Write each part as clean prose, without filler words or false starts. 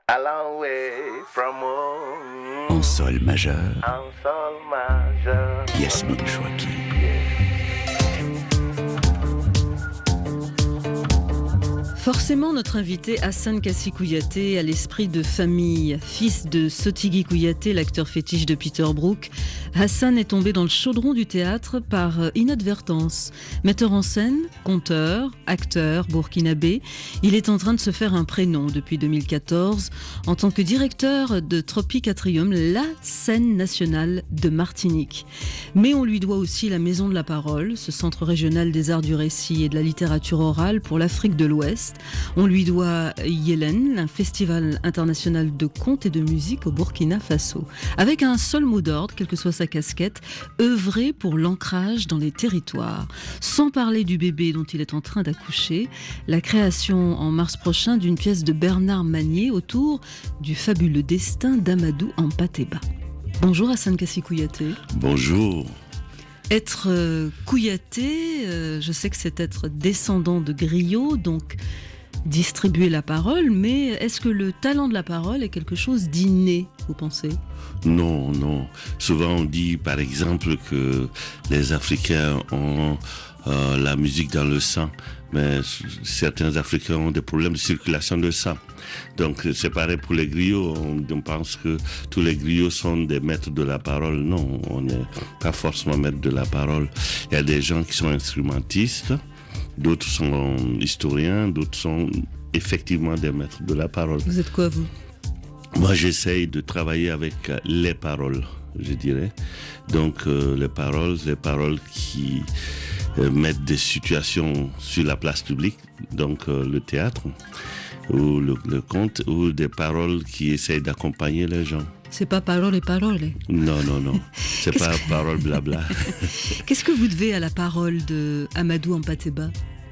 A long way from home. En sol majeur. En sol majeur. Yasmine Chouaki. Forcément, notre invité Hassan Kassi Kouyaté a l'esprit de famille. Fils de Sotigui Kouyaté, l'acteur fétiche de Peter Brook, Hassan est tombé dans le chaudron du théâtre par inadvertance. Metteur en scène, conteur, acteur burkinabé, il est en train de se faire un prénom depuis 2014 en tant que directeur de Tropic Atrium, la scène nationale de Martinique. Mais on lui doit aussi la Maison de la Parole, ce centre régional des arts du récit et de la littérature orale pour l'Afrique de l'Ouest. On lui doit Yélène, un festival international de contes et de musique au Burkina Faso. Avec un seul mot d'ordre, quelle que soit sa casquette, œuvrer pour l'ancrage dans les territoires. Sans parler du bébé dont il est en train d'accoucher, la création en mars prochain d'une pièce de Bernard Manier autour du fabuleux destin d'Amadou Hampâté-Bâ. Bonjour Hassan Kassi Kouyaté. Bonjour. Être Kouyaté, je sais que c'est être descendant de griot, donc distribuer la parole, mais est-ce que le talent de la parole est quelque chose d'inné, vous pensez ? Non, non. Souvent on dit par exemple que les Africains ont la musique dans le sang, mais certains Africains ont des problèmes de circulation de sang. Donc c'est pareil pour les griots, on pense que tous les griots sont des maîtres de la parole. Non, on n'est pas forcément maîtres de la parole. Il y a des gens qui sont instrumentistes, d'autres sont historiens, d'autres sont effectivement des maîtres de la parole. Vous êtes quoi, vous ? Moi, j'essaye de travailler avec les paroles, je dirais. Donc, les paroles qui mettent des situations sur la place publique, donc le théâtre, ou le conte, ou des paroles qui essayent d'accompagner les gens. C'est pas parole et parole. Non, non, non. C'est pas parole blabla. Qu'est-ce que vous devez à la parole de Amadou Hampâté-Bâ ?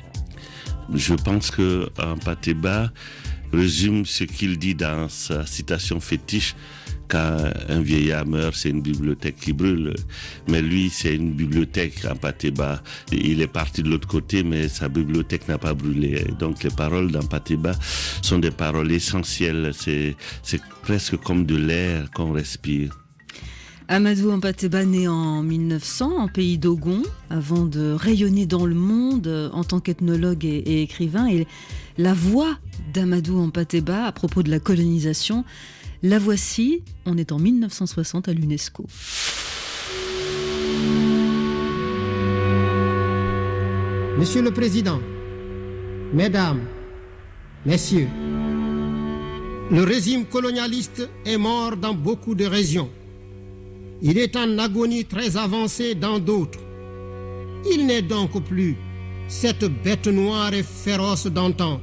Je pense que Hampâté-Bâ résume ce qu'il dit dans sa citation fétiche. Quand un vieillard meurt, c'est une bibliothèque qui brûle. Mais lui, c'est une bibliothèque, Hampâté-Bâ. Il est parti de l'autre côté, mais sa bibliothèque n'a pas brûlé. Donc les paroles d'Hampâté-Bâ sont des paroles essentielles. C'est presque comme de l'air qu'on respire. Amadou Hampâté-Bâ né en 1900 en pays d'Ogon, avant de rayonner dans le monde en tant qu'ethnologue et écrivain. Et la voix d'Amadou Hampâté-Bâ à propos de la colonisation, la voici, on est en 1960 à l'UNESCO. Monsieur le Président, Mesdames, Messieurs, le régime colonialiste est mort dans beaucoup de régions. Il est en agonie très avancée dans d'autres. Il n'est donc plus cette bête noire et féroce d'antan.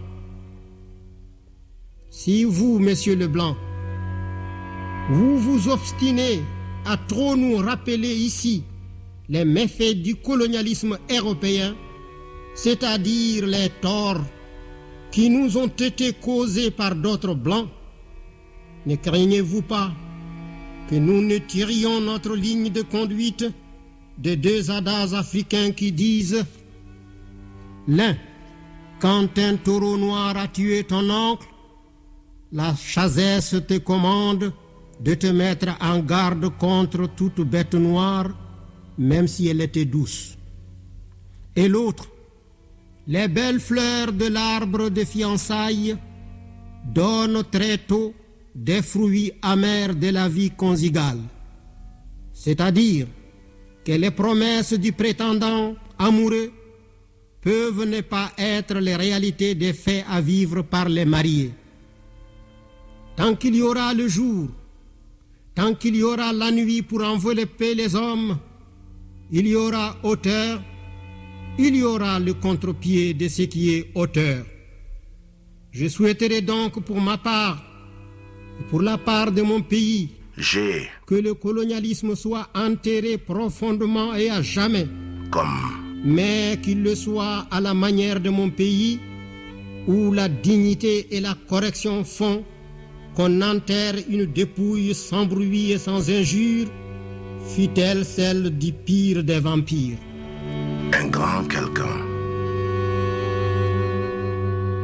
Si vous, Monsieur Leblanc, vous vous obstinez à trop nous rappeler ici les méfaits du colonialisme européen, c'est-à-dire les torts qui nous ont été causés par d'autres blancs, ne craignez-vous pas que nous ne tirions notre ligne de conduite de deux adages africains qui disent l'un, quand un taureau noir a tué ton oncle, la chasesse te commande de te mettre en garde contre toute bête noire, même si elle était douce. Et l'autre, les belles fleurs de l'arbre de fiançailles donnent très tôt des fruits amers de la vie conjugale. C'est-à-dire que les promesses du prétendant amoureux peuvent ne pas être les réalités des faits à vivre par les mariés. Tant qu'il y aura le jour, tant qu'il y aura la nuit pour envelopper les hommes, il y aura hauteur, il y aura le contre-pied de ce qui est hauteur. Je souhaiterais donc pour ma part, et pour la part de mon pays, que le colonialisme soit enterré profondément et à jamais, mais qu'il le soit à la manière de mon pays, où la dignité et la correction font qu'on enterre une dépouille sans bruit et sans injure, fût-elle celle du pire des vampires. Un grand quelqu'un.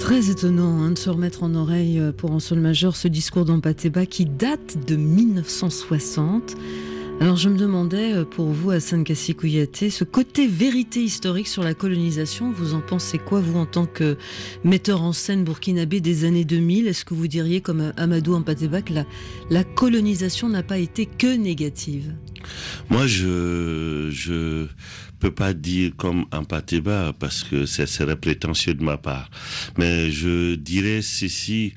Très étonnant de se remettre en oreille pour un sol majeur ce discours d'Hampâté-Bâ qui date de 1960. Alors je me demandais pour vous, Hassane Kassi Kouyaté, ce côté vérité historique sur la colonisation, vous en pensez quoi vous en tant que metteur en scène burkinabé des années 2000? Est-ce que vous diriez comme Amadou Hampâté-Bâ que la colonisation n'a pas été que négative? Moi je peux pas dire comme Hampâté-Bâ parce que ça serait prétentieux de ma part. Mais je dirais ceci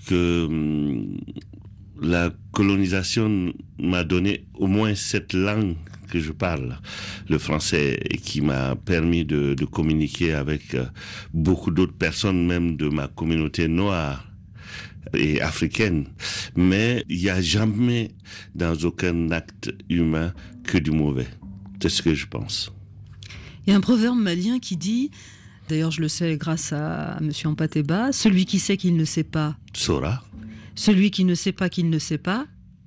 que la colonisation m'a donné au moins cette langue que je parle, le français, et qui m'a permis de communiquer avec beaucoup d'autres personnes, même de ma communauté noire et africaine. Mais il n'y a jamais dans aucun acte humain que du mauvais. C'est ce que je pense. Il y a un proverbe malien qui dit, d'ailleurs je le sais grâce à M. Hampâté-Bâ, celui qui sait qu'il ne sait pas Saura. Celui qui ne sait pas qu'il ne sait pas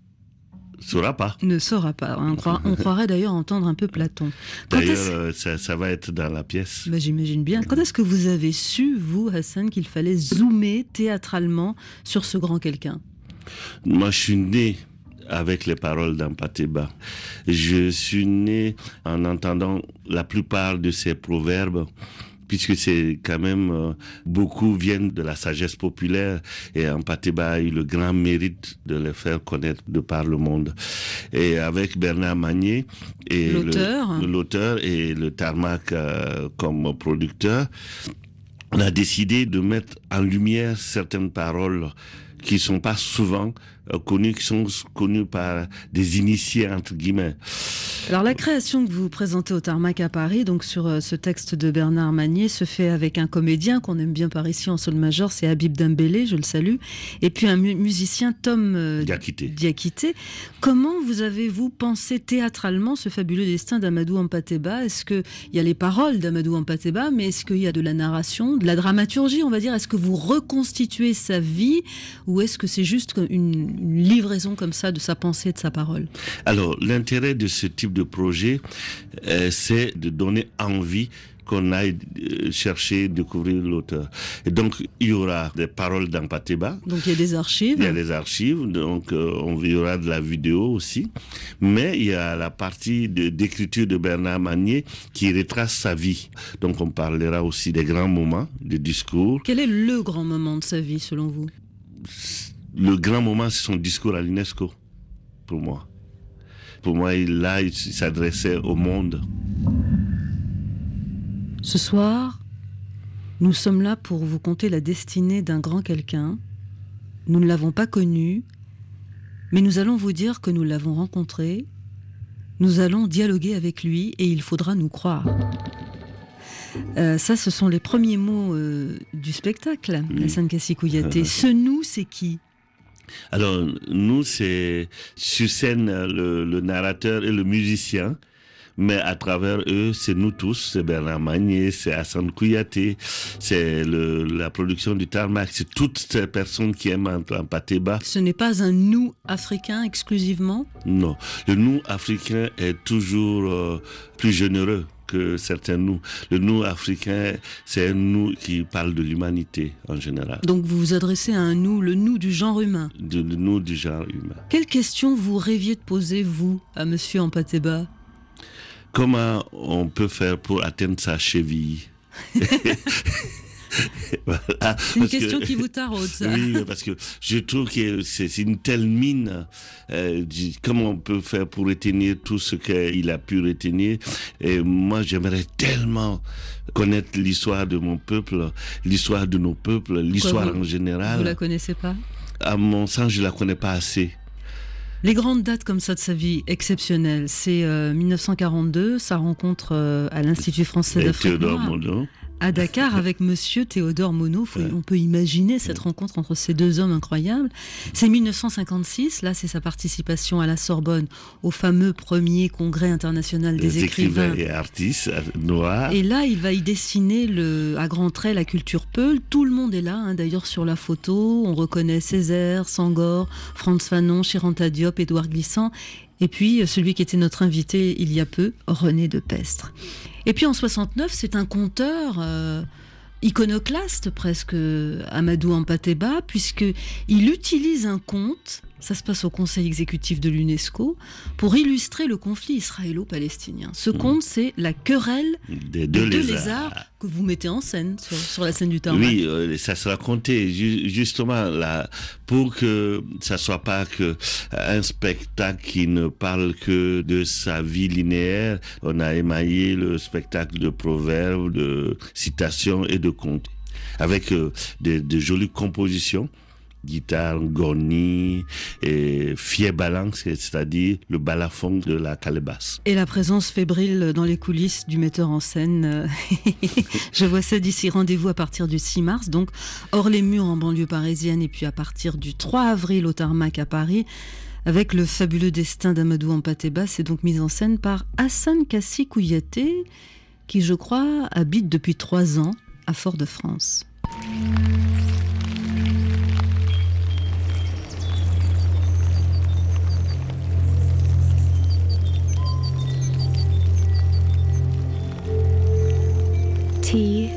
Saura pas. Ne saura pas. On croirait d'ailleurs entendre un peu Platon. D'ailleurs, ça va être dans la pièce. J'imagine bien. Quand est-ce que vous avez su, vous, Hassane, qu'il fallait zoomer théâtralement sur ce grand quelqu'un? Moi, je suis né avec les paroles d'Hampâté-Bâ. Je suis né en entendant la plupart de ces proverbes, puisque c'est quand même, beaucoup viennent de la sagesse populaire, et Hampâté-Bâ a eu le grand mérite de les faire connaître de par le monde. Et avec Bernard Manier, et l'auteur et le Tarmac comme producteur, on a décidé de mettre en lumière certaines paroles qui sont pas souvent connues, qui sont connues par des initiés, entre guillemets. Alors la création que vous présentez au Tarmac à Paris, donc sur ce texte de Bernard Manier, se fait avec un comédien qu'on aime bien par ici en sol majeur, c'est Habib Dembélé, je le salue, et puis un musicien, Tom Diakité. Comment vous avez-vous pensé théâtralement ce fabuleux destin d'Amadou Hampâté-Bâ? Est-ce qu'il y a les paroles d'Amadou Hampâté-Bâ, mais est-ce qu'il y a de la narration, de la dramaturgie, on va dire? Est-ce que vous reconstituez sa vie, ou est-ce que c'est juste une livraison comme ça de sa pensée et de sa parole? Alors, l'intérêt de ce type de projet, c'est de donner envie qu'on aille chercher, découvrir l'auteur. Et donc, il y aura des paroles d'Hampâté-Bâ. Donc, il y a des archives. Il y a des archives, donc il y aura de la vidéo aussi. Mais il y a la partie d'écriture de Bernard Manier qui retrace sa vie. Donc, on parlera aussi des grands moments, des discours. Quel est le grand moment de sa vie, selon vous? Le grand moment, c'est son discours à l'UNESCO, pour moi. Pour moi, il s'adressait au monde. Ce soir, nous sommes là pour vous conter la destinée d'un grand quelqu'un. Nous ne l'avons pas connu, mais nous allons vous dire que nous l'avons rencontré. Nous allons dialoguer avec lui et il faudra nous croire. Ça, ce sont les premiers mots du spectacle, Hassane Kassi Kouyaté. Ce nous, c'est qui? Alors, nous, c'est sur scène le narrateur et le musicien, mais à travers eux, c'est nous tous, c'est Bernard Manier, c'est Hassane Kouyaté, c'est la production du Tarmac, c'est toutes ces personnes qui aiment Hampâté-Bâ. Ce n'est pas un nous africain exclusivement? Non, le nous africain est toujours plus généreux que certains nous. Le nous africain, c'est un nous qui parle de l'humanité en général. Donc vous vous adressez à un nous, le nous du genre humain. Le nous du genre humain. Quelle question vous rêviez de poser, vous, à monsieur Hampâté-Bâ? Comment on peut faire pour atteindre sa cheville? Voilà, c'est une question qui vous taraude, ça. Oui, parce que je trouve que c'est une telle mine. Comment on peut faire pour retenir tout ce qu'il a pu retenir? Et moi, j'aimerais tellement connaître l'histoire de mon peuple, l'histoire de nos peuples, l'histoire en général. Vous la connaissez pas? À mon sens, je la connais pas assez. Les grandes dates comme ça de sa vie exceptionnelles, c'est 1942, sa rencontre à l'Institut français d'Afrique noire à Dakar avec monsieur Théodore Monod. On peut imaginer cette rencontre entre ces deux hommes incroyables. C'est 1956, là c'est sa participation à la Sorbonne au fameux premier congrès international des écrivains et artistes noirs. Et là il va y dessiner à grands traits la culture peul. Tout le monde est là, d'ailleurs sur la photo, on reconnaît Césaire, Senghor, Frantz Fanon, Chiranta Diop, Édouard Glissant. Et puis, celui qui était notre invité il y a peu, René Depestre. Et puis en 69, c'est un conteur iconoclaste presque, Amadou Hampâté-Bâ, puisqu'il utilise un conte, ça se passe au Conseil exécutif de l'UNESCO, pour illustrer le conflit israélo-palestinien. Ce conte, c'est la querelle des deux lézards que vous mettez en scène sur la scène du Tarmac. Oui, ça sera compté justement là, pour que ça soit pas que un spectacle qui ne parle que de sa vie linéaire. On a émaillé le spectacle de proverbes, de citations et de contes, avec de jolies compositions. Guitare, gorni et fier balance, c'est-à-dire le balafon de la calebasse. Et la présence fébrile dans les coulisses du metteur en scène. Je vois ça d'ici. Rendez-vous à partir du 6 mars, donc hors les murs en banlieue parisienne, et puis à partir du 3 avril au Tarmac à Paris, avec le fabuleux destin d'Amadou Hampâté-Bâ. C'est donc mis en scène par Hassan Kassi Kouyaté, qui, je crois, habite depuis 3 ans à Fort-de-France. Tea.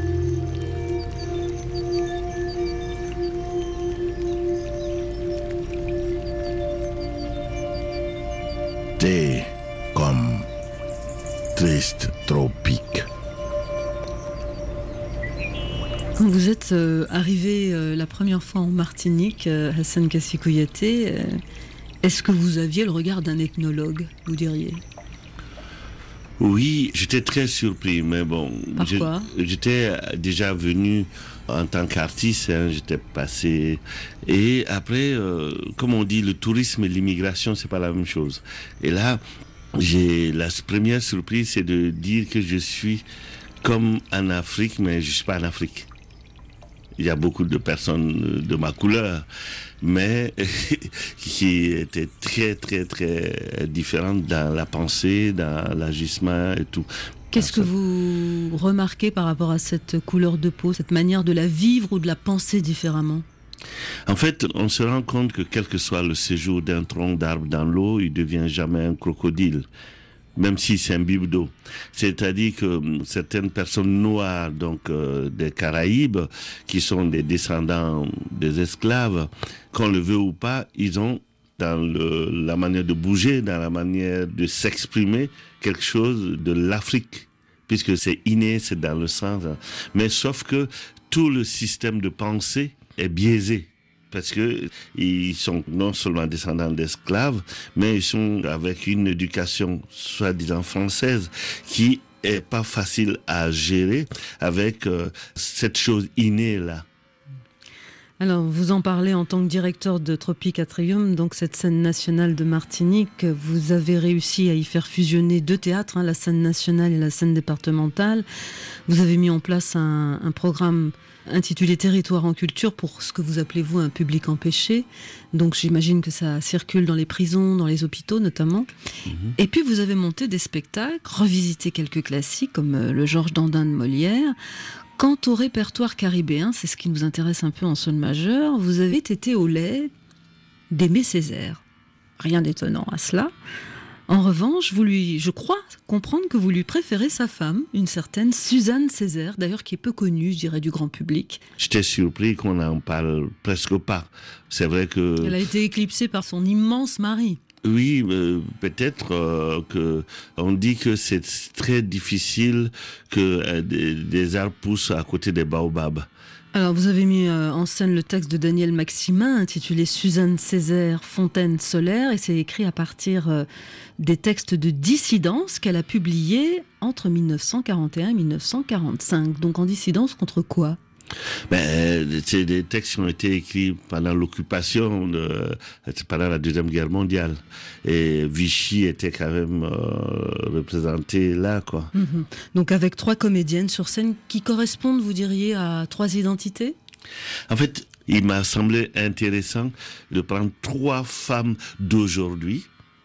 Thé comme triste tropique. Quand vous êtes arrivé la première fois en Martinique, Hassan Kassi Kouyaté, est-ce que vous aviez le regard d'un ethnologue, vous diriez ? Oui, j'étais très surpris, mais bon. Pourquoi ? J'étais déjà venu en tant qu'artiste, j'étais passé. Et après, comme on dit, le tourisme et l'immigration, c'est pas la même chose. Et là, la première surprise, c'est de dire que je suis comme en Afrique, mais je suis pas en Afrique. Il y a beaucoup de personnes de ma couleur, mais qui étaient très, très, très différentes dans la pensée, dans l'agissement et tout. Qu'est-ce que vous remarquez par rapport à cette couleur de peau, cette manière de la vivre ou de la penser différemment ? En fait, on se rend compte que quel que soit le séjour d'un tronc d'arbre dans l'eau, il devient jamais un crocodile, même si c'est un bibe d'eau. C'est-à-dire que certaines personnes noires, donc des Caraïbes, qui sont des descendants des esclaves, qu'on le veut ou pas, ils ont dans la manière de bouger, dans la manière de s'exprimer, quelque chose de l'Afrique, puisque c'est inné, c'est dans le sang. Mais sauf que tout le système de pensée est biaisé. Parce que ils sont non seulement descendants d'esclaves, mais ils sont avec une éducation soi-disant française qui est pas facile à gérer avec cette chose innée là. Alors, vous en parlez en tant que directeur de Tropique Atrium, donc cette scène nationale de Martinique. Vous avez réussi à y faire fusionner 2 théâtres, la scène nationale et la scène départementale. Vous avez mis en place un programme intitulé Territoire en culture pour ce que vous appelez, vous, un public empêché. Donc j'imagine que ça circule dans les prisons, dans les hôpitaux notamment. Et puis vous avez monté des spectacles, revisité quelques classiques comme le Georges Dandin de Molière. Quant au répertoire caribéen, c'est ce qui nous intéresse un peu en sol majeur, vous avez été au lait d'Aimé Césaire. Rien d'étonnant à cela. En revanche, je crois comprendre que vous lui préférez sa femme, une certaine Suzanne Césaire, d'ailleurs qui est peu connue, je dirais, du grand public. J'étais surpris qu'on n'en parle presque pas. C'est vrai que... Elle a été éclipsée par son immense mari. Oui, peut-être que on dit que c'est très difficile que des arbres poussent à côté des baobabs. Alors, vous avez mis en scène le texte de Daniel Maximin, intitulé Suzanne Césaire, Fontaine solaire, et c'est écrit à partir des textes de dissidence qu'elle a publiés entre 1941 et 1945. Donc en dissidence contre quoi ? C'est des textes qui ont été écrits pendant l'occupation, pendant la Deuxième Guerre mondiale. Et Vichy était quand même représenté là, quoi. Donc avec 3 comédiennes sur scène qui correspondent, vous diriez, à 3 identités ? En fait, il m'a semblé intéressant de prendre 3 femmes d'aujourd'hui.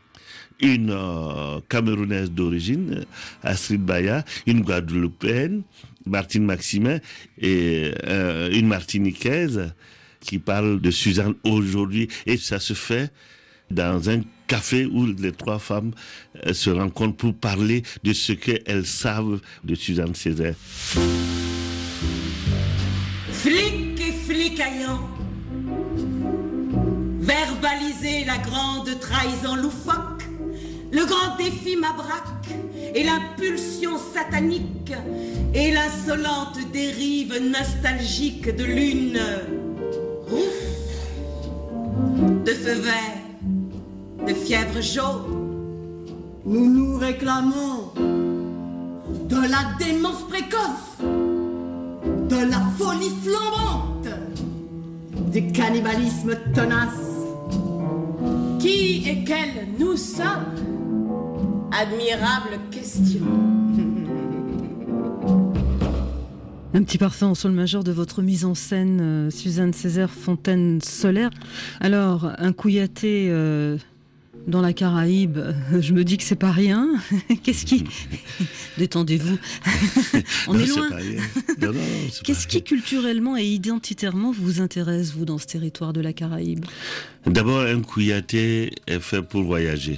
Une Camerounaise d'origine, Astrid Baya, une Guadeloupéenne, Martine Maximin, et une Martiniquaise qui parle de Suzanne aujourd'hui. Et ça se fait dans un café où les 3 femmes se rencontrent pour parler de ce qu'elles savent de Suzanne Césaire. Flic et flicaillant, verbaliser la grande trahison loufoque, le grand défi mabraque et l'impulsion satanique et l'insolente dérive nostalgique de lune rousse, de feu vert, de fièvre jaune. Nous nous réclamons de la démence précoce, de la folie flambante, du cannibalisme tenace. Qui et quels nous sommes? Admirable question. Un petit parfum en sol majeur de votre mise en scène, Suzanne Césaire Fontaine-Solaire. Alors, un Kouyaté dans la Caraïbe, je me dis que c'est pas rien. Qu'est-ce qui... Détendez-vous. On est loin. Qu'est-ce qui culturellement et identitairement vous intéresse, vous, dans ce territoire de la Caraïbe? D'abord, un Kouyaté est fait pour voyager.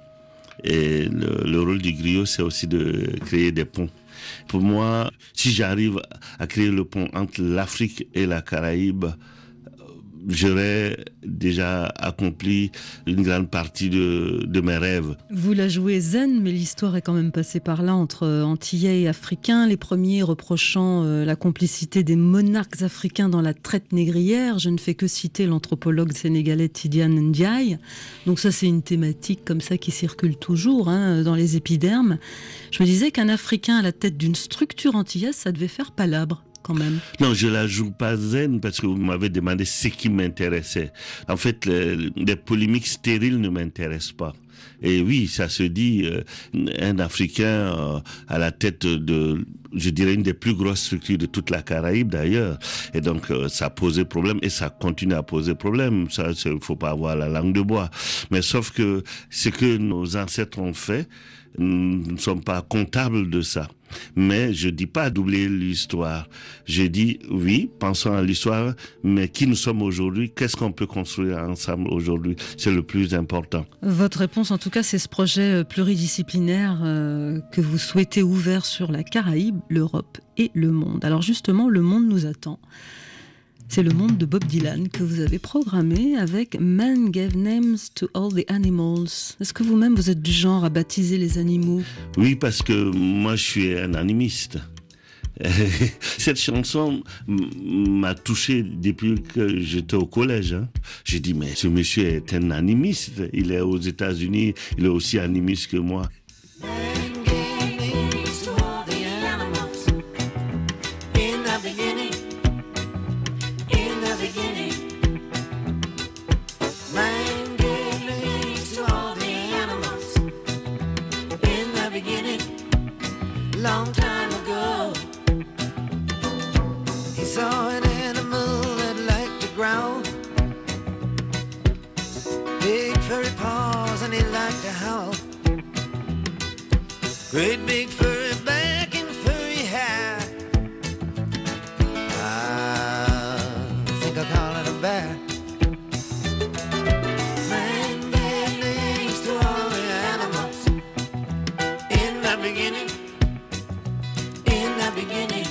Et le rôle du griot, c'est aussi de créer des ponts. Pour moi, si j'arrive à créer le pont entre l'Afrique et la Caraïbe, j'aurais déjà accompli une grande partie de mes rêves. Vous la jouez zen, mais l'histoire est quand même passée par là entre Antillais et Africains, les premiers reprochant la complicité des monarques africains dans la traite négrière. Je ne fais que citer l'anthropologue sénégalais Tidiane Ndiaye. Donc ça, c'est une thématique comme ça qui circule toujours dans les épidermes. Je me disais qu'un Africain à la tête d'une structure antillaise, ça devait faire palabre. Quand même. Non, je la joue pas zen parce que vous m'avez demandé ce qui m'intéressait. En fait, les polémiques stériles ne m'intéressent pas. Et oui, ça se dit, un Africain à la tête de, je dirais, une des plus grosses structures de toute la Caraïbe d'ailleurs. Et donc, ça posait problème et ça continue à poser problème. Ça, il faut pas avoir la langue de bois. Mais sauf que ce que nos ancêtres ont fait, nous ne sommes pas comptables de ça. Mais je dis pas d'oublier l'histoire. Je dis, oui, pensons à l'histoire, mais qui nous sommes aujourd'hui, qu'est-ce qu'on peut construire ensemble aujourd'hui? C'est le plus important. Votre réponse, en tout cas, c'est ce projet pluridisciplinaire que vous souhaitez ouvert sur la Caraïbe, l'Europe et le monde. Alors justement, le monde nous attend. C'est le monde de Bob Dylan que vous avez programmé avec Man Gave Names to All the Animals. Est-ce que vous-même, vous êtes du genre à baptiser les animaux? Oui, parce que moi, je suis un animiste. Cette chanson m'a touché depuis que j'étais au collège. J'ai dit, mais ce monsieur est un animiste. Il est aux États-Unis, il est aussi animiste que moi. Long time ago, he saw an animal that liked to growl, big furry paws and he liked to howl, great big furry back and furry hair. I think I'll call it a bear. Man gave names to all the animals in the beginning. Beginning,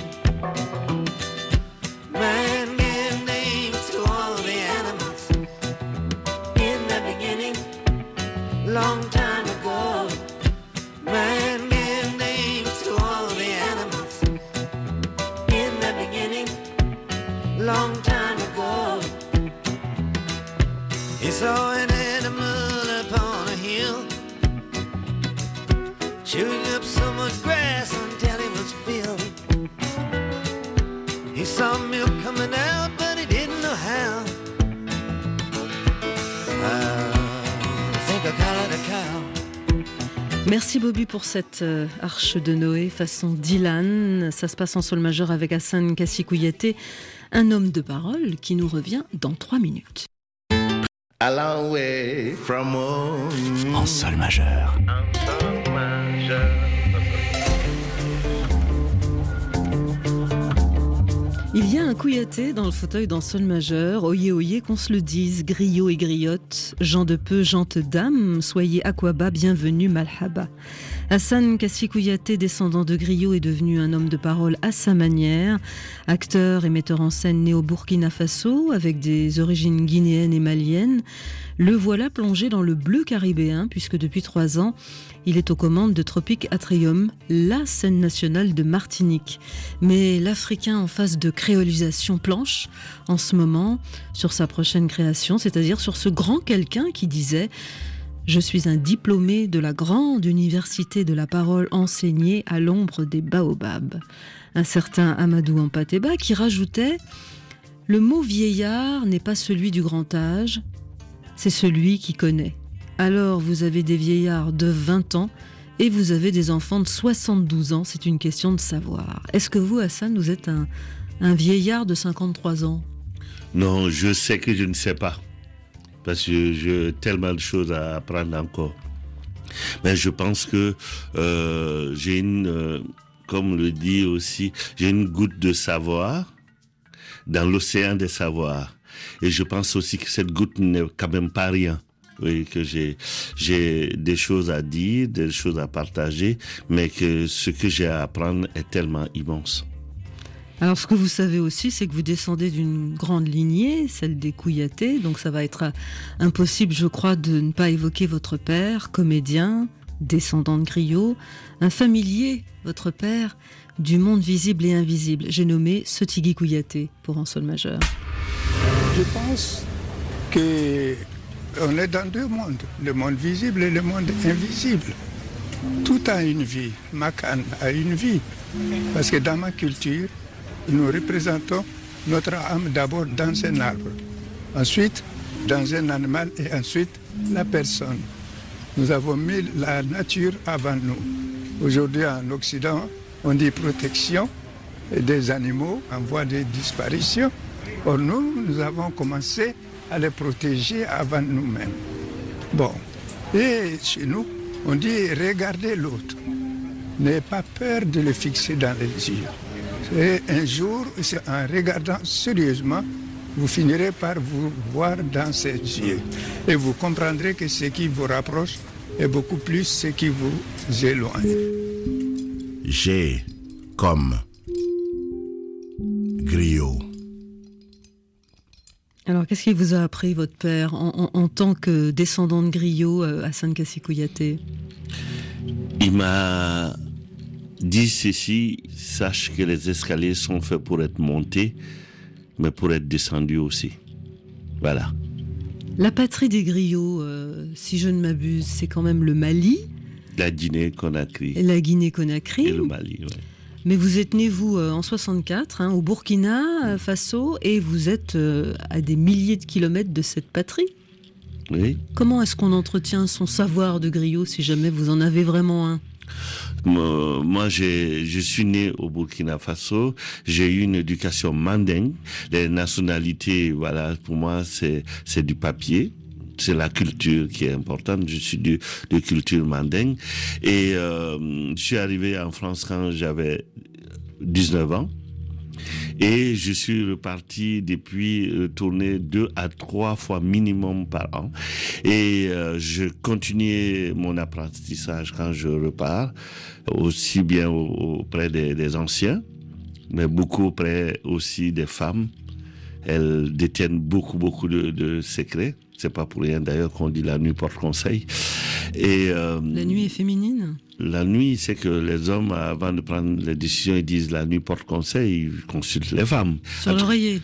man gave names to all the animals in the beginning, long time ago. Man gave names to all the animals in the beginning, long time ago. He saw an animal upon a hill, chewing up so much grass until he was filled. He saw milk coming out, but he didn't know how. I think I'll call it a cow. Merci Bobby pour cette arche de Noé façon Dylan. Ça se passe en sol majeur avec Hassan Kassi Kouyaté, un homme de parole qui nous revient dans 3 minutes. A long way from home. En sol majeur. En sol majeur. Il Il y a un Kouyaté dans le fauteuil dans sol majeur. Oyez, oyez, qu'on se le dise. Griot et griotte, gens de peu, gente d'âme. Soyez Akwaba, bienvenue, malhaba. Hassan Kassi Kouyaté, descendant de griot, est devenu un homme de parole à sa manière. Acteur et metteur en scène né au Burkina Faso, avec des origines guinéennes et maliennes. Le voilà plongé dans le bleu caribéen, puisque depuis 3 ans, il est aux commandes de Tropic Atrium, la scène nationale de Martinique. Mais l'Africain en phase de créolisation planche en ce moment sur sa prochaine création, c'est-à-dire sur ce grand quelqu'un qui disait « Je suis un diplômé de la grande université de la parole enseignée à l'ombre des baobabs ». Un certain Amadou Ampateba qui rajoutait « Le mot vieillard n'est pas celui du grand âge, c'est celui qui connaît ». Alors vous avez des vieillards de 20 ans et vous avez des enfants de 72 ans, c'est une question de savoir. Est-ce que vous, Hassan, vous êtes un vieillard de 53 ans ? Non, je sais que je ne sais pas. Parce que j'ai tellement de choses à apprendre encore. Mais je pense que j'ai comme le dit aussi, j'ai une goutte de savoir dans l'océan des savoirs. Et je pense aussi que cette goutte n'est quand même pas rien. Oui, que j'ai des choses à dire, des choses à partager, mais que ce que j'ai à apprendre est tellement immense. Alors ce que vous savez aussi, c'est que vous descendez d'une grande lignée, celle des Kouyaté, donc ça va être impossible, je crois, de ne pas évoquer votre père, comédien, descendant de griot, un familier, votre père, du monde visible et invisible. J'ai nommé Sotigui Kouyaté pour en sol majeur. Je pense que on est dans 2 mondes, le monde visible et le monde invisible. Tout a une vie, Makan a une vie. Parce que dans ma culture, nous représentons notre âme d'abord dans un arbre, ensuite dans un animal et ensuite la personne. Nous avons mis la nature avant nous. Aujourd'hui en Occident, on dit protection des animaux en voie de disparition. Or nous avons commencé à les protéger avant nous-mêmes. Bon, et chez nous, on dit regardez l'autre. N'ayez pas peur de le fixer dans les yeux. Et un jour, c'est en regardant sérieusement, vous finirez par vous voir dans ses yeux. Et vous comprendrez que ce qui vous rapproche est beaucoup plus ce qui vous éloigne. J'ai comme griot. Alors, qu'est-ce qu'il vous a appris, votre père, en tant que descendant de griot, Hassan Kassi Kouyaté ? Il m'a dit ceci, sache que les escaliers sont faits pour être montés, mais pour être descendus aussi. Voilà. La patrie des griots, si je ne m'abuse, c'est quand même le Mali. La Guinée-Conakry. La Guinée-Conakry. Et le Mali, oui. Mais vous êtes né, vous, en 64, au Burkina Faso, et vous êtes à des milliers de kilomètres de cette patrie. Oui. Comment est-ce qu'on entretient son savoir de griot, si jamais vous en avez vraiment un ? Moi, je suis né au Burkina Faso. J'ai eu une éducation mandingue. Les nationalités, voilà, pour moi, c'est du papier. C'est la culture qui est importante. Je suis de culture mandingue. Et je suis arrivé en France quand j'avais 19 ans. Et je suis reparti depuis retourner 2 à 3 fois minimum par an. Et je continuais mon apprentissage quand je repars, aussi bien auprès des anciens, mais beaucoup auprès aussi des femmes. Elles détiennent beaucoup de secrets. C'est pas pour rien d'ailleurs qu'on dit la nuit porte conseil. Et la nuit est féminine. La nuit, c'est que les hommes, avant de prendre les décisions, ils disent la nuit porte conseil, ils consultent les femmes. Sur l'oreiller.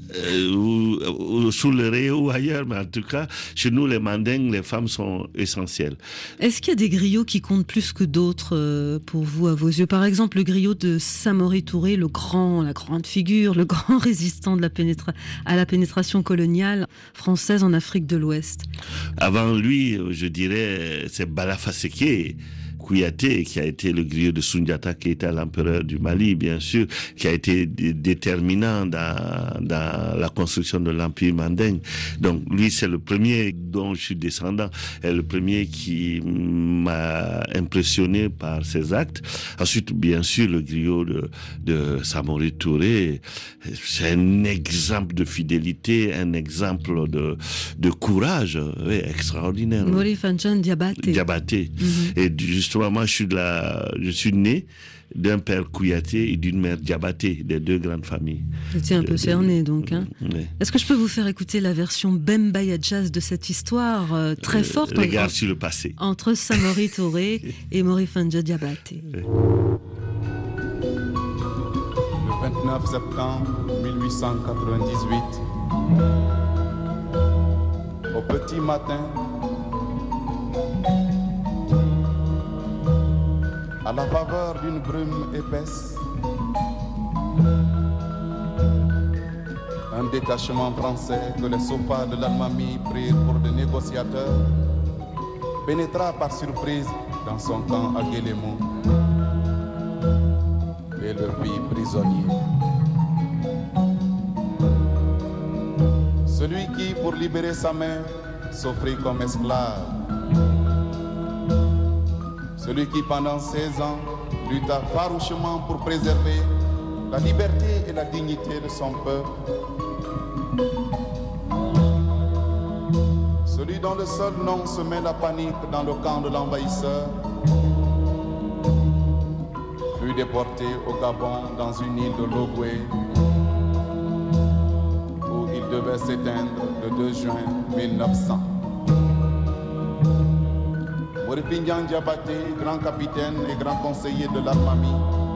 Ou sous l'oreiller ou ailleurs, mais en tout cas, chez nous, les mandingues, les femmes sont essentielles. Est-ce qu'il y a des griots qui comptent plus que d'autres pour vous, à vos yeux ? Par exemple, le griot de Samori Touré, la grande figure, le grand résistant à la pénétration coloniale française en Afrique de l'Ouest. Avant lui, je dirais, c'est Bala Faseke. Kouyaté, qui a été le griot de Soundiata Keïta, l'empereur du Mali, bien sûr, qui a été déterminant dans la construction de l'Empire mandingue. Donc, lui, c'est le premier dont je suis descendant, et le premier qui m'a impressionné par ses actes. Ensuite, bien sûr, le griot de Samori Touré, c'est un exemple de fidélité, un exemple de courage, oui, extraordinaire. Mori Fanjan Diabaté. Diabaté. Et justement, moi, je suis né d'un père Kouyaté et d'une mère Diabaté, des deux grandes familles. Vous étiez un peu cerné, donc. Hein. Oui. Est-ce que je peux vous faire écouter la version Bembaya Jazz de cette histoire très forte Regard sur le passé. Entre Samori Touré et Mori Fanjan Diabaté. Oui. Le 29 septembre 1898, au petit matin, à la faveur d'une brume épaisse, un détachement français que les soldats de l'Almami prirent pour des négociateurs pénétra par surprise dans son camp à Guélémon et le fit prisonnier. Celui qui, pour libérer sa mère, s'offrit comme esclave. Celui qui, pendant 16 ans, lutta farouchement pour préserver la liberté et la dignité de son peuple. Celui dont le seul nom semait la panique dans le camp de l'envahisseur fut déporté au Gabon dans une île de Logoué où il devait s'éteindre le 2 juin 1900. Mori Fanjan Diabaté, grand capitaine et grand conseiller de l'Almami,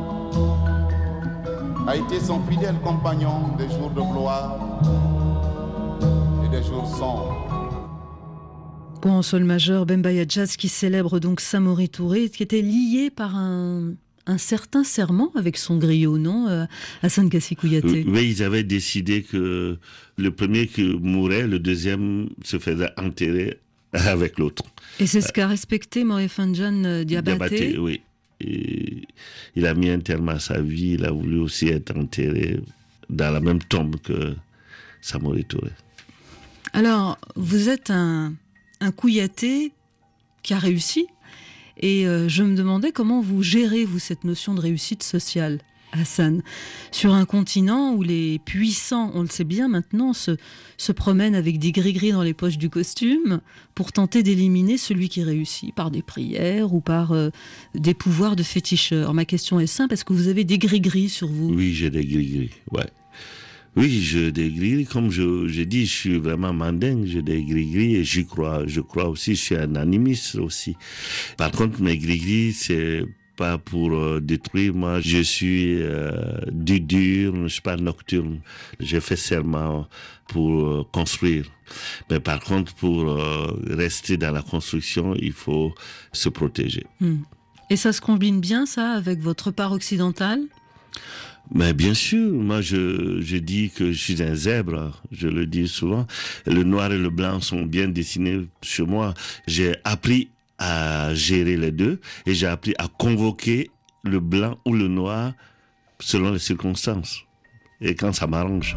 a été son fidèle compagnon des jours de gloire et des jours sombres. Bon, en sol majeur, Bembaya Jazz qui célèbre donc Samori Touré, qui était lié par un certain serment avec son griot, non, Hassan Kassi Kouyaté. Oui, ils avaient décidé que le premier qui mourait, le deuxième se faisait enterrer avec l'autre. Et c'est ce qu'a respecté Mori Fanjan Diabaté. Oui. Et il a mis un terme à sa vie, il a voulu aussi être enterré dans la même tombe que Samori Touré. Alors, vous êtes un Kouyaté qui a réussi, et je me demandais comment vous gérez, vous, cette notion de réussite sociale, Hassan, sur un continent où les puissants, on le sait bien maintenant, se promènent avec des gris-gris dans les poches du costume pour tenter d'éliminer celui qui réussit par des prières ou par des pouvoirs de féticheur. Ma question est simple, est-ce que vous avez des gris-gris sur vous ? Oui, j'ai des gris-gris, ouais. Oui, j'ai des gris-gris, comme je dis, je suis vraiment mandingue, j'ai des gris-gris et j'y crois. Je crois aussi, je suis un animiste aussi. Par contre, mes gris-gris, c'est pas pour détruire. Moi, je suis diurne, je suis pas nocturne. J'ai fait serment pour construire. Mais par contre, pour rester dans la construction, il faut se protéger. Et ça se combine bien, ça, avec votre part occidentale ? Mais bien sûr, moi je dis que je suis un zèbre, je le dis souvent. Le noir et le blanc sont bien dessinés sur moi. J'ai appris à gérer les deux et j'ai appris à convoquer le blanc ou le noir selon les circonstances et quand ça m'arrange.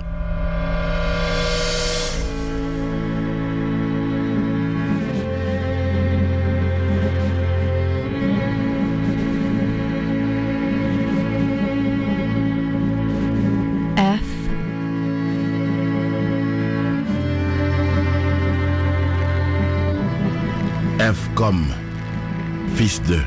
F comme fils de.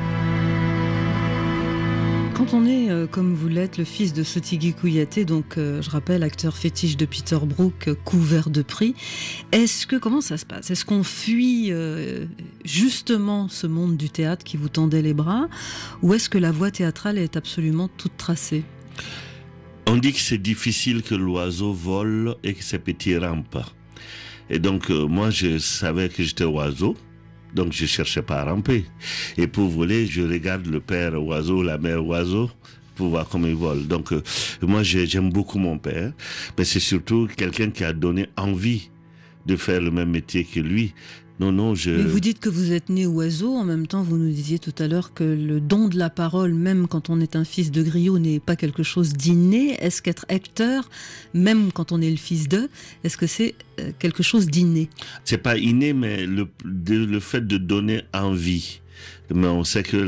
Quand on est, comme vous l'êtes, le fils de Sotigui Kouyaté, donc je rappelle, acteur fétiche de Peter Brook, couvert de prix, comment ça se passe ? Est-ce qu'on fuit justement ce monde du théâtre qui vous tendait les bras, ou est-ce que la voie théâtrale est absolument toute tracée ? On dit que c'est difficile que l'oiseau vole et que ses petits rampent. Et donc moi je savais que j'étais oiseau. Donc je cherchais pas à ramper. Et pour voler, je regarde le père oiseau, la mère oiseau, pour voir comment il vole. Donc moi j'aime beaucoup mon père, mais c'est surtout quelqu'un qui a donné envie de faire le même métier que lui. Non, Mais vous dites que vous êtes né oiseau, en même temps vous nous disiez tout à l'heure que le don de la parole, même quand on est un fils de griot, n'est pas quelque chose d'inné. Est-ce qu'être acteur, même quand on est le fils d'eux, est-ce que c'est quelque chose d'inné? C'est pas inné, mais le fait de donner envie. Mais on sait que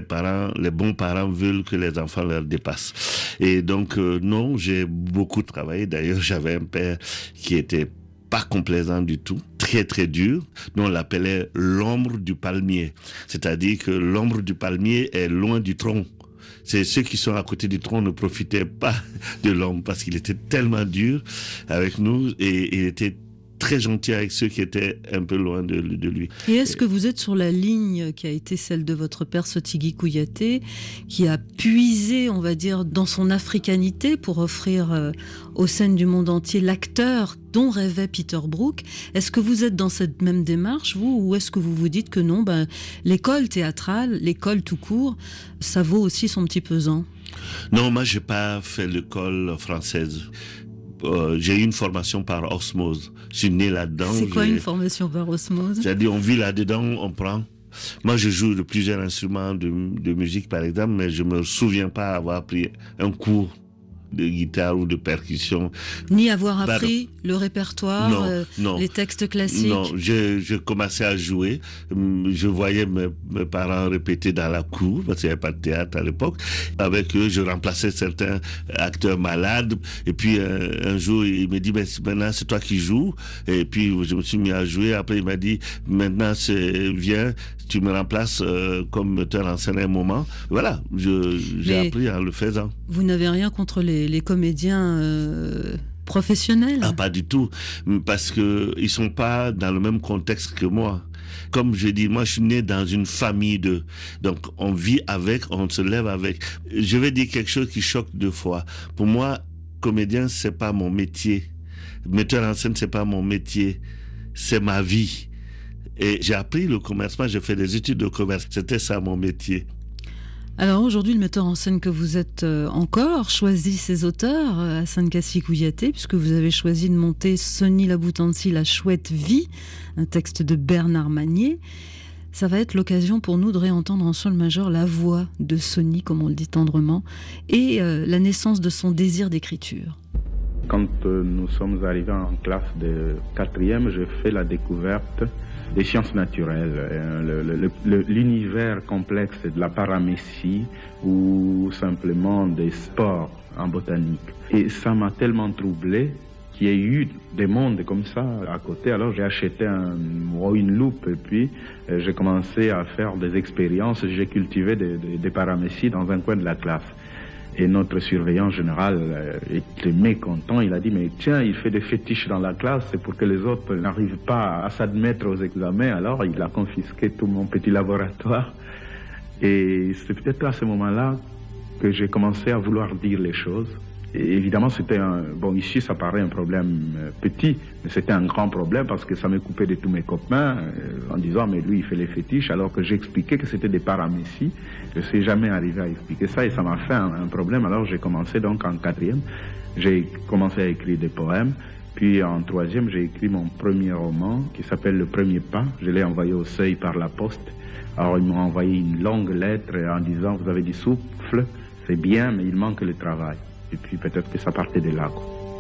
les bons parents veulent que les enfants leur dépassent. Et donc, non, j'ai beaucoup travaillé. D'ailleurs, j'avais un père qui était pas complaisant du tout, très très dur. Nous on l'appelait l'ombre du palmier. C'est-à-dire que l'ombre du palmier est loin du tronc. C'est ceux qui sont à côté du tronc ne profitaient pas de l'ombre parce qu'il était tellement dur avec nous et il était très gentil avec ceux qui étaient un peu loin de lui. Et est-ce que vous êtes sur la ligne qui a été celle de votre père Sotigui Kouyaté, qui a puisé, on va dire, dans son africanité pour offrir aux scènes du monde entier l'acteur dont rêvait Peter Brook? Est-ce que vous êtes dans cette même démarche, vous, ou est-ce que vous vous dites que non, l'école théâtrale, l'école tout court, ça vaut aussi son petit pesant? Non, moi j'ai pas fait l'école française. J'ai eu une formation par osmose. Je suis né là-dedans. C'est quoi une formation par osmose? C'est-à-dire, on vit là-dedans, on prend. Moi, je joue de plusieurs instruments de musique, par exemple, mais je me souviens pas avoir pris un cours de guitare ou de percussion. Ni avoir appris le répertoire, non, les textes classiques. Non, je commençais à jouer. Je voyais mes parents répéter dans la cour, parce qu'il n'y avait pas de théâtre à l'époque. Avec eux, je remplaçais certains acteurs malades. Et puis, un jour, il me dit, maintenant, c'est toi qui joues. Et puis, je me suis mis à jouer. Après, il m'a dit, maintenant, viens, tu me remplaces comme metteur en scène un moment. Voilà, j'ai appris en le faisant. Vous n'avez rien contre les comédiens professionnels? Ah, pas du tout, parce que ils sont pas dans le même contexte que moi. Comme je dis, moi je suis né dans une famille d'eux. Donc on vit avec, on se lève avec. Je vais dire quelque chose qui choque deux fois. Pour moi, comédien, c'est pas mon métier. Metteur en scène, c'est pas mon métier. C'est ma vie. Et j'ai appris le commerce. Moi, j'ai fait des études de commerce. C'était ça mon métier. Alors aujourd'hui, le metteur en scène que vous êtes encore choisit ses auteurs, Hassane Kassi Kouyaté, puisque vous avez choisi de monter Soni Laboutansi, La Chouette Vie, un texte de Bernard Magnier. Ça va être l'occasion pour nous de réentendre en sol majeur la voix de Soni, comme on le dit tendrement, et la naissance de son désir d'écriture. Quand nous sommes arrivés en classe de 4e, j'ai fait la découverte des sciences naturelles, l'univers complexe de la paramécie ou simplement des sports en botanique. Et ça m'a tellement troublé qu'il y ait eu des mondes comme ça à côté. Alors j'ai acheté une loupe et puis j'ai commencé à faire des expériences. J'ai cultivé des paramécies dans un coin de la classe. Et notre surveillant général était mécontent. Il a dit, mais tiens, il fait des fétiches dans la classe, c'est pour que les autres n'arrivent pas à s'admettre aux examens. Alors, il a confisqué tout mon petit laboratoire. Et c'est peut-être à ce moment-là que j'ai commencé à vouloir dire les choses. Et évidemment, c'était ici, ça paraît un problème petit, mais c'était un grand problème parce que ça me coupait de tous mes copains en disant, mais lui, il fait les fétiches, alors que j'expliquais que c'était des paramécies. Je ne suis jamais arrivé à expliquer ça et ça m'a fait un problème. Alors, j'ai commencé donc en 4e. J'ai commencé à écrire des poèmes. Puis en 3e, j'ai écrit mon premier roman qui s'appelle Le Premier Pas. Je l'ai envoyé au Seuil par la poste. Alors, ils m'ont envoyé une longue lettre en disant, vous avez du souffle, c'est bien, mais il manque le travail. Et puis peut-être que ça partait de là.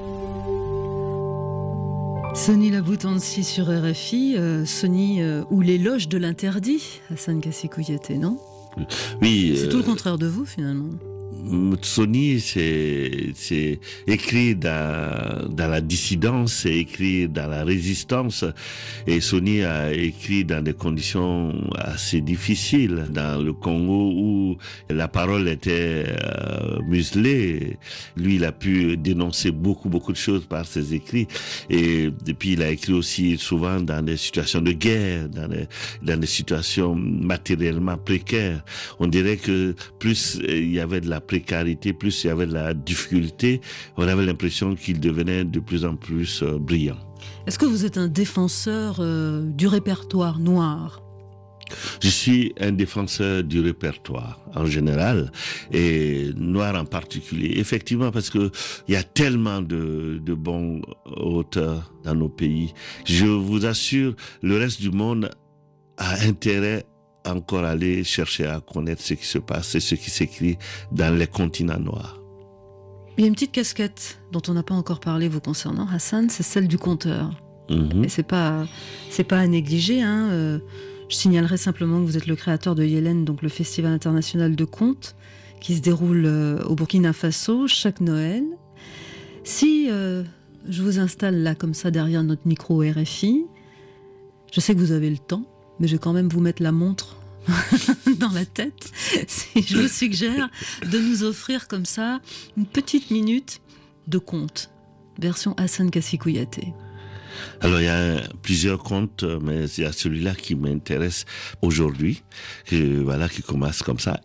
Soni Laboutansi sur RFI, Soni ou l'éloge de l'interdit, Hassane Kassi Kouyaté, non? Oui. C'est tout le contraire de vous finalement. Soni, c'est écrit dans la dissidence, c'est écrit dans la résistance. Et Soni a écrit dans des conditions assez difficiles. Dans le Congo où la parole était muselée, lui, il a pu dénoncer beaucoup de choses par ses écrits. Et puis, il a écrit aussi souvent dans des situations de guerre, dans des situations matériellement précaires. On dirait que plus il y avait de la précarité, plus il y avait de la difficulté, on avait l'impression qu'il devenait de plus en plus brillant. Est-ce que vous êtes un défenseur du répertoire noir? Je suis un défenseur du répertoire en général et noir en particulier. Effectivement, parce que il y a tellement de bons auteurs dans nos pays. Je vous assure, le reste du monde a intérêt à encore aller chercher à connaître ce qui se passe et ce qui s'écrit dans les continents noirs. Il y a une petite casquette dont on n'a pas encore parlé vous concernant, Hassan, c'est celle du conteur. Et c'est pas à négliger, hein. Je signalerai simplement que vous êtes le créateur de Yélène, donc le Festival international de contes, qui se déroule au Burkina Faso chaque Noël. Si je vous installe là, comme ça, derrière notre micro RFI, je sais que vous avez le temps, mais je vais quand même vous mettre la montre dans la tête, si je vous suggère de nous offrir comme ça une petite minute de conte, version Hassan Kassi Kouyaté. Alors, il y a plusieurs contes, mais il y a celui-là qui m'intéresse aujourd'hui, qui commence comme ça.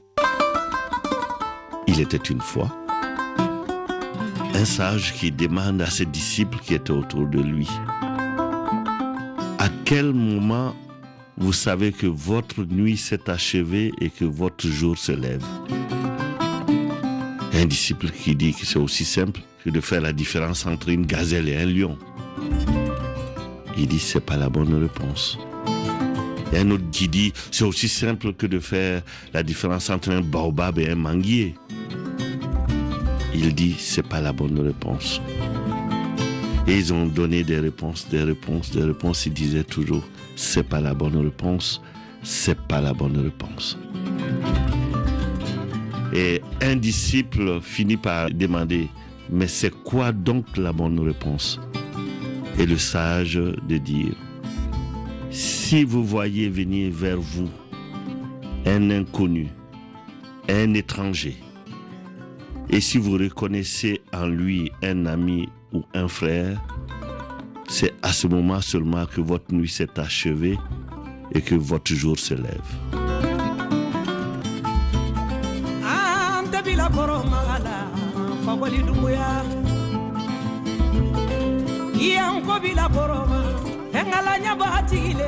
Il était une fois un sage qui demande à ses disciples qui étaient autour de lui: à quel moment vous savez que votre nuit s'est achevée et que votre jour se lève? Un disciple qui dit que c'est aussi simple que de faire la différence entre une gazelle et un lion. Il dit, c'est pas la bonne réponse. Il y a un autre qui dit, c'est aussi simple que de faire la différence entre un baobab et un manguier. Il dit, c'est pas la bonne réponse. Et ils ont donné des réponses. Ils disaient toujours, c'est pas la bonne réponse, c'est pas la bonne réponse. Et un disciple finit par demander, mais c'est quoi donc la bonne réponse? Et le sage de dire, si vous voyez venir vers vous un inconnu, un étranger, et si vous reconnaissez en lui un ami ou un frère, c'est à ce moment seulement que votre nuit s'est achevée et que votre jour se lève. Yanko bila boroma engala nyabatile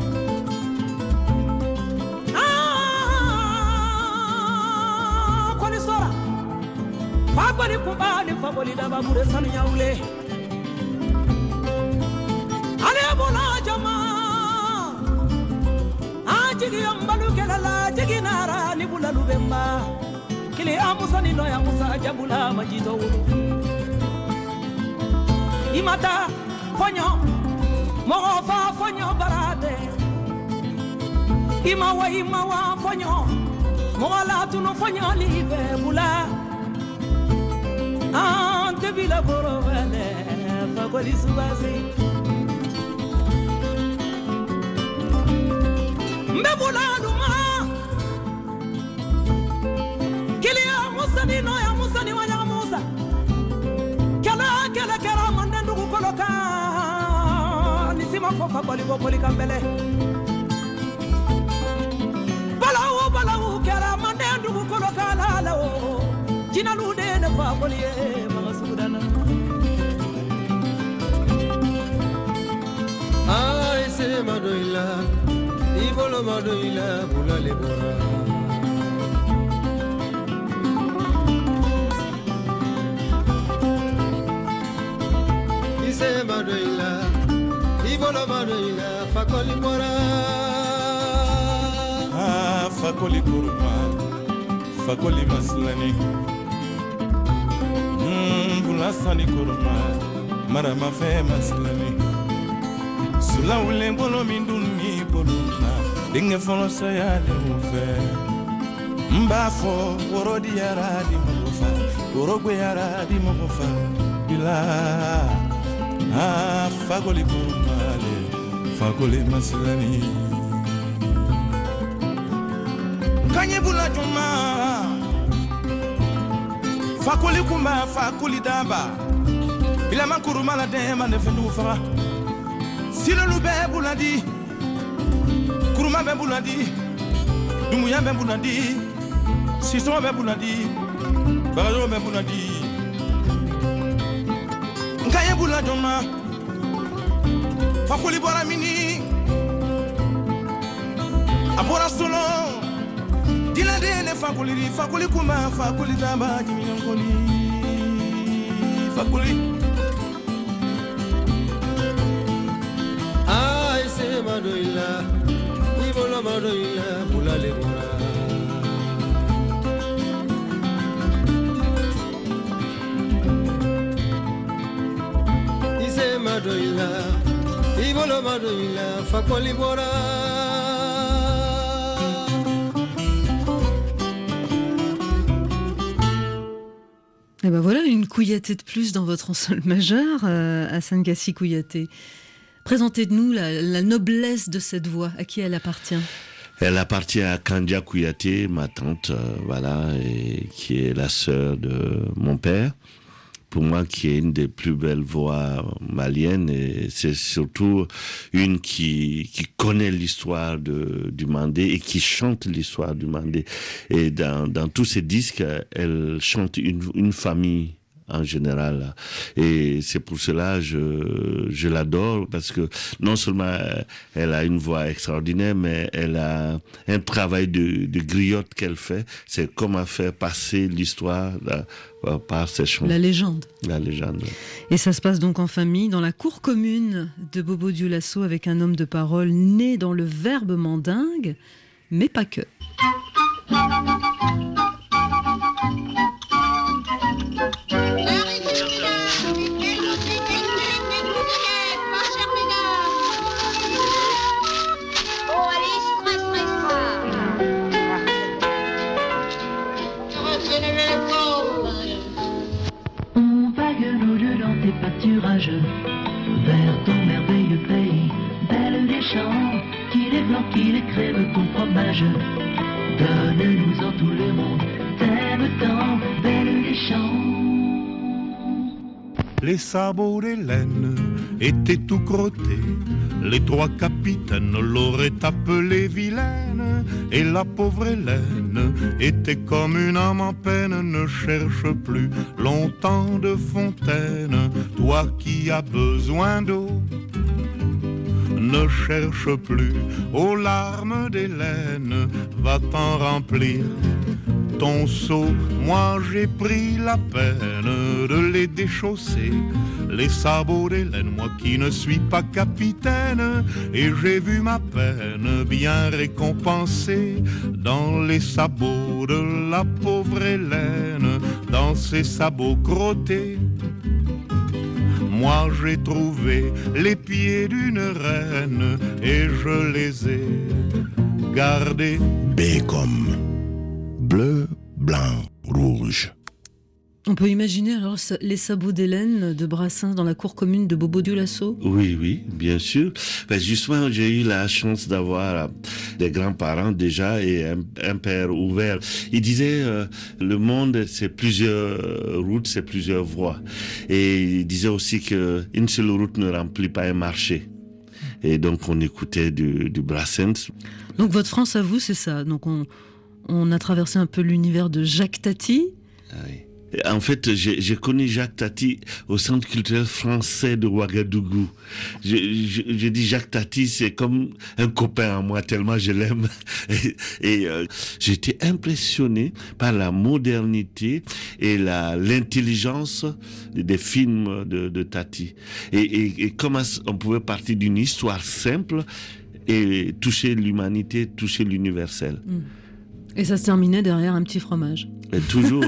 koni sora fabali kubali fabali daba mure sanu nyaule ale bola jama ajigi yambalu kelala jigi nara ni bulalu bemba kile amusani no ya musa jabula majito wulu imata fonyo mofa fonyo barade imawa fonyo mola tuno fonyo live bula ante bila borovele fagoli subasi mbebula duma kilia musani no ya musani wanya musa kala kala mandendu koloka nisima fofa boli kambele balawu kala mandendu koloka lalawo jina lude ne fa boli magasudana ay se madoila ibolo madoila bulale bora se madoila ibolo madoila fakoli mora fakoli kurma fakoli maslani bulasani kurma marama fe maslani sula ule bolo minduni boluna dinge fono sayale ufe mbafo worodi yaradi mofa worogwe yaradi mofa bila fagoli kurmale fagoli maslani kanye bula juma fakoli kumba fakoli daba bila makurumala de mane fendu fa silolu be buladi kuruma be buladi dumuya be buladi siso be buladi bagajo be buladi kanye bula juma fakuli bora mini Abora solo dila dene fakuli kuma fakuli daba jimiyankoli fakuli Ay se madoila Ibolo madoila bulale mora Ise madoila Ibolo madoila fakoli mora Et ben voilà une Kouyaté de plus dans votre ensemble majeur, Hassan Gassi Kouyaté. Présentez-nous la noblesse de cette voix, à qui elle appartient. Elle appartient à Kandia Kouyaté, ma tante, voilà, et qui est la sœur de mon père. Pour moi, qui est une des plus belles voix maliennes, et c'est surtout une qui connaît l'histoire du Mandé et qui chante l'histoire du Mandé. Et dans tous ses disques, elle chante une famille en général. Et c'est pour cela je l'adore, parce que non seulement elle a une voix extraordinaire, mais elle a un travail de griotte qu'elle fait. C'est comment faire passer l'histoire par ses chants. La légende. La légende. Et ça se passe donc en famille, dans la cour commune de Bobo Dioulasso, avec un homme de parole né dans le verbe mandingue, mais pas que. Pâturages vers ton merveilleux pays, belle des champs, qui les blancs, qui les crève ton fromage. Donne-nous en tout le monde, t'aimes tant, belle des champs. Les sabots des laines étaient tout crottés. Les trois capitaines l'auraient appelée vilaine. Et la pauvre Hélène était comme une âme en peine. Ne cherche plus longtemps de fontaine, toi qui as besoin d'eau. Ne cherche plus aux larmes d'Hélène, va t'en remplir ton seau. Moi j'ai pris la peine de les déchausser, les sabots d'Hélène, moi qui ne suis pas capitaine. Et j'ai vu ma peine bien récompensée dans les sabots de la pauvre Hélène, dans ses sabots crottés. Moi j'ai trouvé les pieds d'une reine et je les ai gardés. B comme bleu, blanc, rouge. On peut imaginer alors les sabots d'Hélène de Brassens dans la cour commune de Bobo Dioulasso. Oui, bien sûr. Ben justement, j'ai eu la chance d'avoir des grands-parents déjà et un père ouvert. Il disait le monde, c'est plusieurs routes, c'est plusieurs voies. Et il disait aussi qu'une seule route ne remplit pas un marché. Et donc on écoutait du Brassens. Donc votre France à vous, c'est ça. Donc on a traversé un peu l'univers de Jacques Tati. Ah oui. En fait, j'ai connu Jacques Tati au Centre culturel français de Ouagadougou. Je dis Jacques Tati, c'est comme un copain à moi, tellement je l'aime. Et j'étais impressionné par la modernité et l'intelligence des films de Tati. Et comment on pouvait partir d'une histoire simple et toucher l'humanité, toucher l'universel. Et ça se terminait derrière un petit fromage. Et toujours.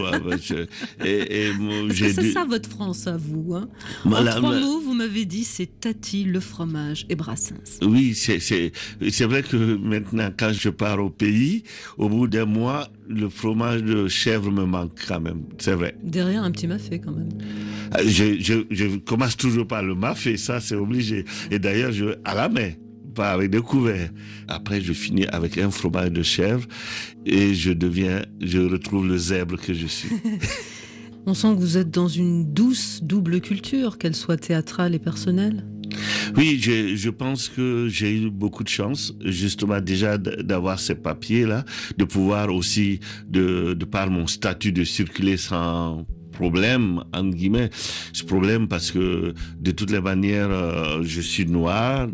C'est ça votre France à vous. Hein. En trois mots, vous m'avez dit, c'est Tati, le fromage et Brassens. Oui, c'est vrai que maintenant, quand je pars au pays, au bout d'un mois, le fromage de chèvre me manque quand même. C'est vrai. Derrière un petit mafé quand même. Je commence toujours par le mafé, ça c'est obligé. Et d'ailleurs, à la main. Pas avec des couverts. Après, je finis avec un fromage de chèvre et je retrouve le zèbre que je suis. On sent que vous êtes dans une douce double culture, qu'elle soit théâtrale et personnelle. Oui, je pense que j'ai eu beaucoup de chance, justement déjà d'avoir ces papiers-là, de pouvoir aussi, de par mon statut, de circuler sans problème, entre guillemets. Ce problème parce que de toutes les manières, je suis noir,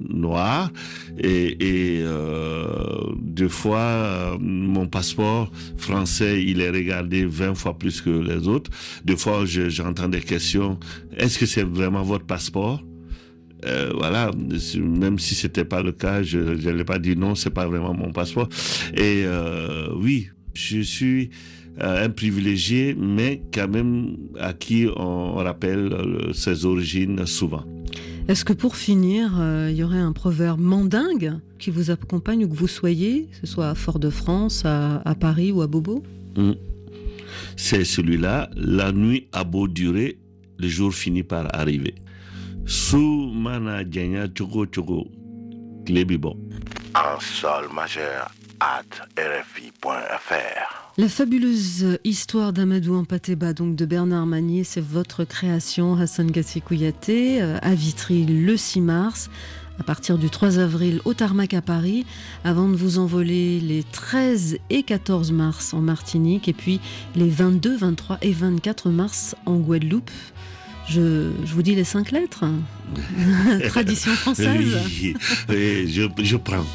et deux fois, mon passeport français, il est regardé 20 fois plus que les autres. Deux fois, j'entends des questions. Est-ce que c'est vraiment votre passeport? Voilà, même si c'était pas le cas, je n'allais pas dire non, c'est pas vraiment mon passeport. Et oui, je suis un privilégié, mais quand même à qui on rappelle ses origines souvent. Est-ce que pour finir, il y aurait un proverbe mandingue qui vous accompagne où que vous soyez, que ce soit à Fort-de-France, à Paris ou à Bobo? C'est celui-là, la nuit a beau durer, le jour finit par arriver. Sous mana djenya chogo chogo, Clébibo. En sol majeur, @rfi.fr. La fabuleuse histoire d'Amadou Hampâté-Bâ, donc de Bernard Manier, c'est votre création, Hassane Gassi Kouyaté, à Vitry le 6 mars, à partir du 3 avril au Tarmac à Paris, avant de vous envoler les 13 et 14 mars en Martinique, et puis les 22, 23 et 24 mars en Guadeloupe. Je vous dis les 5 lettres. Tradition française. Oui, je prends.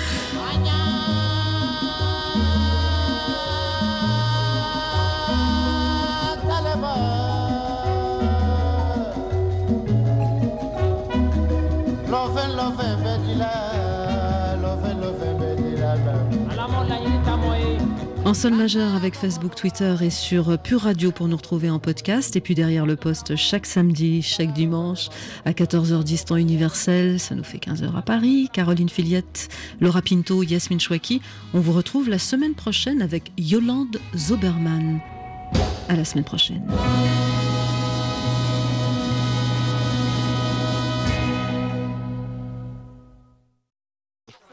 En sol majeur avec Facebook, Twitter et sur Pure Radio pour nous retrouver en podcast. Et puis derrière le poste chaque samedi, chaque dimanche à 14h10 temps universel. Ça nous fait 15h à Paris. Caroline Filiette, Laura Pinto, Yasmine Chouaki. On vous retrouve la semaine prochaine avec Yolande Zoberman. À la semaine prochaine.